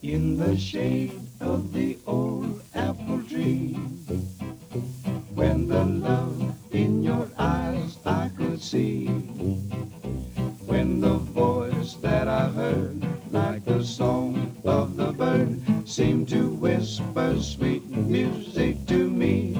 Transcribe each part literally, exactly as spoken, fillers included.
in the shade of the old apple tree. When the love in your eyes I could see, when the voice that I heard like the song of the bird seemed to whisper sweet music to me.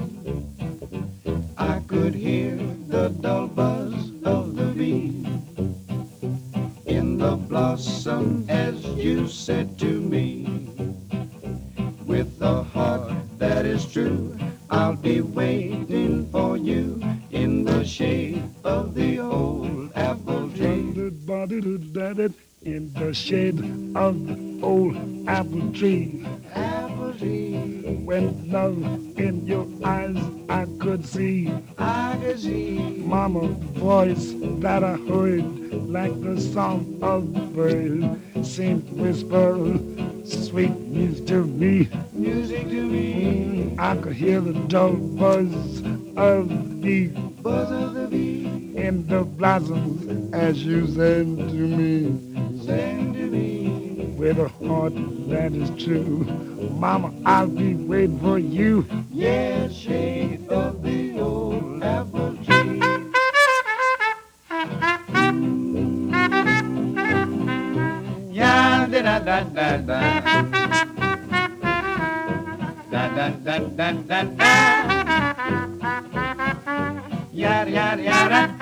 I could hear the dull buzz of the bee in the blossom as you said to me, with a heart that is true, I'll be waiting for you in the shade of the old apple tree. In the shade of the old apple tree. Apple tree, When love in your eyes I could see. I could see. Mama, the voice that I heard like the song of the bird seemed to whisper sweet music to me. Music to me, I could hear the dull buzz of the bee buzz of the bee, in the blossoms as you said to me. sang to me. With a heart that is true, Mama, I'll be waiting for you. Yes, shade of the old apple tree. Ya da da da da da da da da da da da. Yar yar yar.